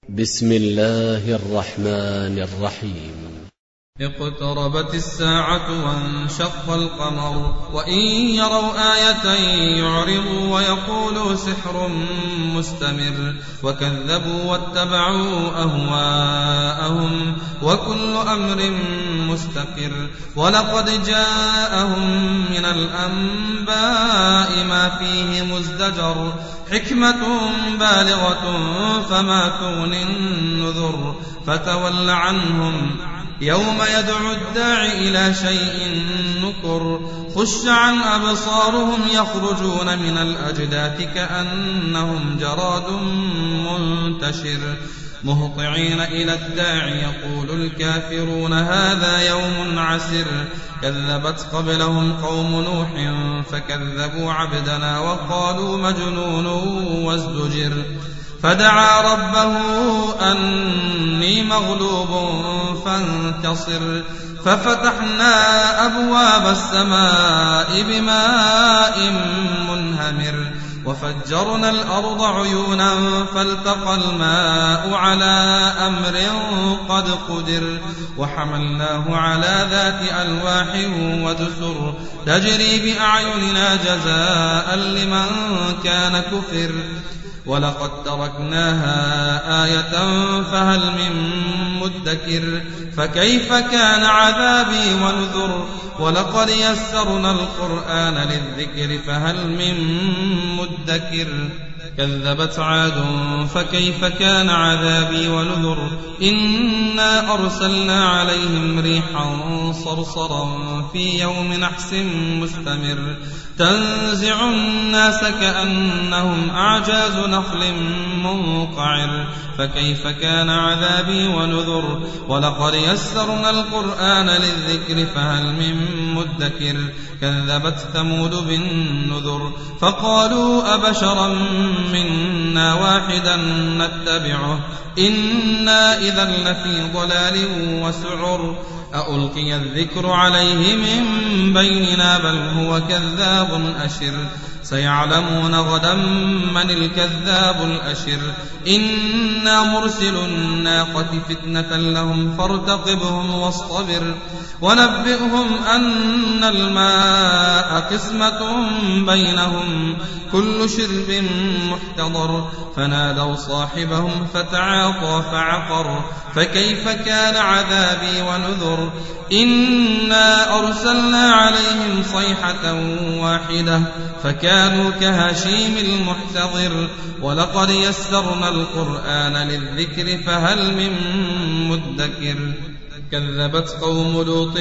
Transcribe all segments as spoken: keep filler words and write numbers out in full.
بسم الله الرحمن الرحيم. اقتربت الساعة وانشق القمر وإن يروا آية يعرضوا ويقولوا سحر مستمر وكذبوا واتبعوا أهواءهم وكل أمر مستقر ولقد جاءهم من الأنباء ما فيه مزدجر حكمة بالغة فما تغني النذر فتول عنهم يوم يدعو الداعي إلى شيء نكر خش عن أبصارهم يخرجون من الأجداث كأنهم جراد منتشر مهطعين إلى الداعي يقول الكافرون هذا يوم عسر كذبت قبلهم قوم نوح فكذبوا عبدنا وقالوا مجنون وازدجر فدعا ربه أني مغلوب فانتصر ففتحنا أبواب السماء بماء منهمر وفجرنا الأرض عيونا فالتقى الماء على أمر قد قدر وحملناه على ذات ألواح ودسر تجري بأعيننا جزاء لمن كان كفر ولقد تركناها آية فهل من مدكر فكيف كان عذابي ونذر ولقد يسرنا القرآن للذكر فهل من مدكر كذبت عاد فكيف كان عذابي ونذر إنا أرسلنا عليهم ريحا صرصرا في يوم نحس مستمر تنزع الناس كأنهم أعجاز نخل منقعر فكيف كان عذابي ونذر ولقد يسرنا القرآن للذكر فهل من مدكر كذبت ثمود بالنذر فقالوا أبشرا منا واحدا نتبعه إنا إذا لفي ضلال وسعر أألقي الذكر عليه من بيننا بل هو كذاب أشر سيعلمون غدا من الكذاب الأشر إنا مرسل الناقة فتنة لهم فارتقبهم واصطبر ونبئهم أن الماء قسمة بينهم كل شرب محتضر فنادوا صاحبهم فتعاطى فعقر فكيف كان عذابي ونذر إنا أرسلنا عليهم صيحة واحدة فكانوا كهشيم المحتضر ولقد يسرنا القرآن للذكر فهل من مدكر كذبت قوم لوط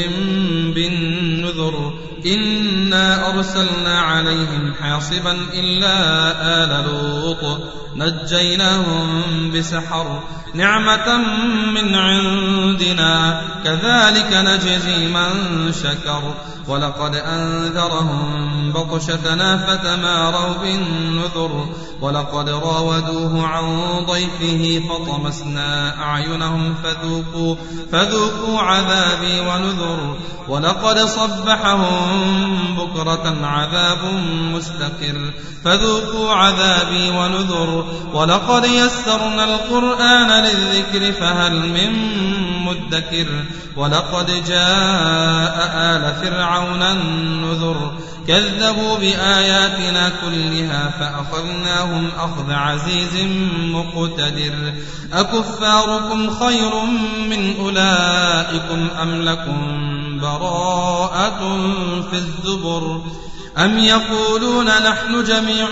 بالنذر إنا أرسلنا عليهم حاصبا إلا آل لوط نجيناهم بسحر نعمة من عندنا كذلك نجزي من شكر ولقد أنذرهم بطشتنا فتماروا بالنذر ولقد راودوه عن ضيفه فطمسنا أعينهم فذوقوا, فذوقوا عذابي ونذر ولقد صبحهم بكرة عذاب مستقر فذوقوا عذابي ونذر ولقد يسرنا القرآن للذكر فهل من مدكر ولقد جاء آل فرعون النذر كذبوا بآياتنا كلها فأخذناهم أخذ عزيز مقتدر أكفاركم خير من أولئكم أم لكم براءة في الزبر أم يقولون نحن جميع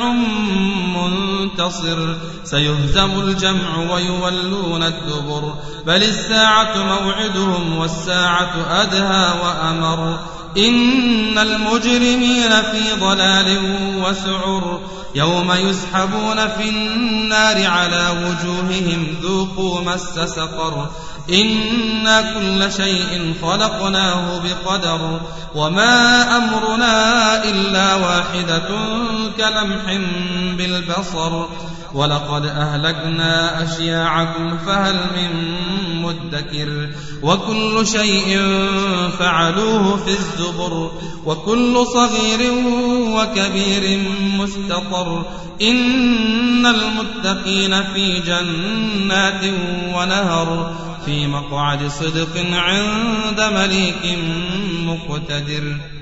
منتصر سيهزم الجمع ويولون الدبر بل الساعة موعدهم والساعة أدهى وأمر إن المجرمين في ضلال وسعر يوم يسحبون في النار على وجوههم ذوقوا مس سقر إنا كل شيء خلقناه بقدر وما أمرنا إلا واحدة كلمح بالبصر ولقد أهلكنا أشياعكم فهل من مدكر وكل شيء فعلوه في الزبر وكل صغير وكبير مستطر إن المتقين في جنات ونهر في مقعد صدق عند مليك مقتدر.